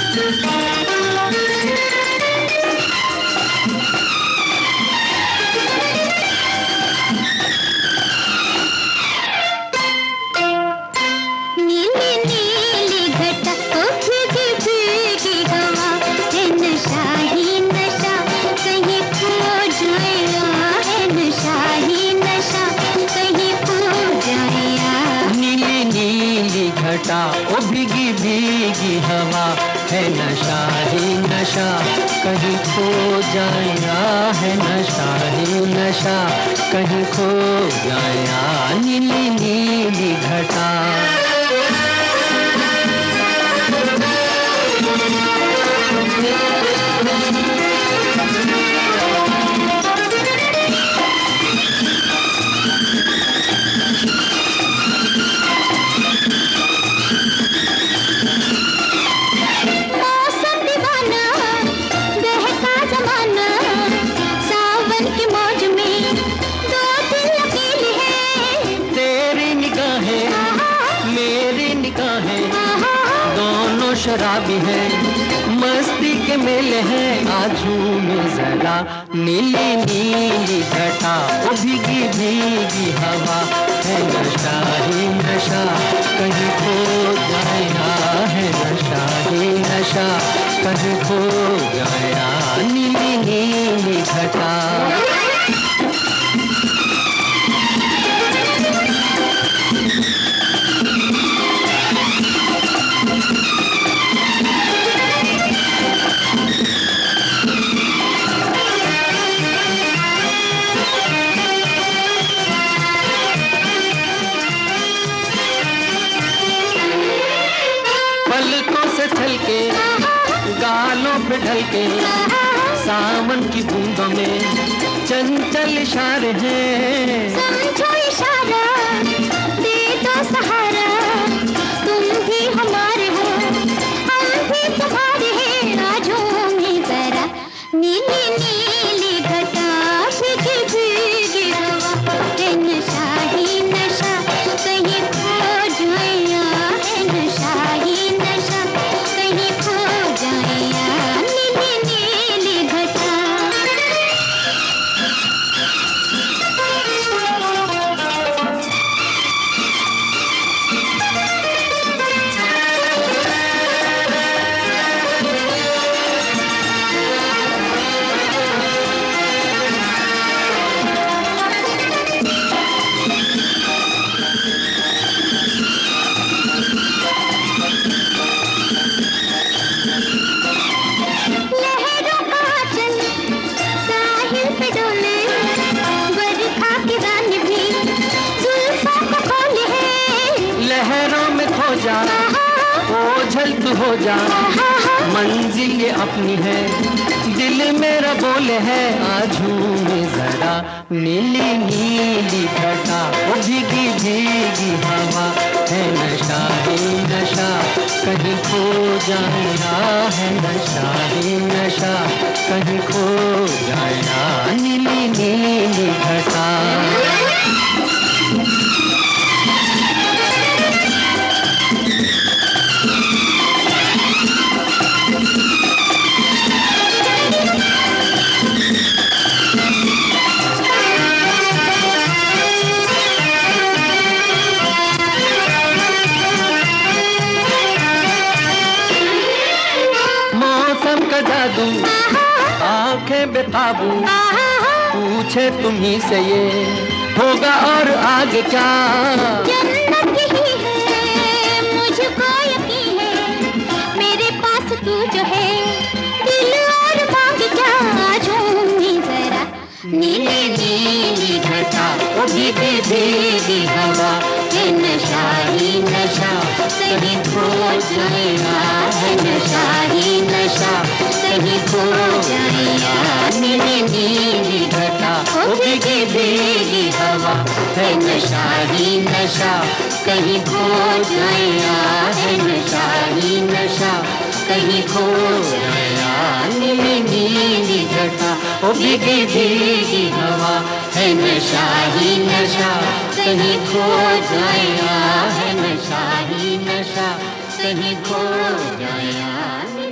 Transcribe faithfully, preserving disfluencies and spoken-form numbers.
ओ भीगी भीगी हवा है नशा ही नशा, कहीं खो जाया है नशा ही नशा, कहीं खो जाया। नीली नीली घटा शराबी है, मस्ती के मेले हैं, आजू में जरा। नीली नीली घटा ओ भीगी भीगी हवा है नशा ही नशा, कहीं खो जाया है नशा ही नशा, कहीं खो जाया। नीली नीली घटा पलकों से छलके गालों पे ढलके, सावन की बूंदों में चंचल इशारे हैं। समझो इशारा, दे दो सहारा, तुम भी हमारे हो, हम भी तुम्हारे हैं। आजू में जरा नीली नीली घटा भीगी भीगी हवा है नशा ही नशा, कहीं खो जाया है नशा ही नशा, कहीं खो जाया। नीली नीली घटा ओझल तू हो जा, मंजिल ये अपनी है, दिल मेरा बोले है आजू में जरा। नीली नीली घटा ओ भीगी भीगी हवा है नशा ही नशा, कहीं खो जाया है नशा ही नशा, कहीं खो जाया। नीली नीली घटा जादू आंखें बेकाबू, पूछे तुम्ही से ये होगा और आगे क्या। जन्नत ही है मुझको यकीन है, मेरे पास तू जो है, दिल और मांग क्या। झूमी जरा नीली नीली घटा ओ भीगी भीगी हवा है नशा ही नशा, कहीं खो जाया है नशा ही नशा, कहीं खो जाया। नीली नीली घटा ओ भीगी भीगी हवा है नशा ही नशा, कहीं खो जाया है नशा ही नशा, कहीं खो जाया। नीली नीली घटा ओ भीगी भीगी हवा है नशा ही नशा, कहीं खो जाया है नशा ही नशा, कहीं खो जाया।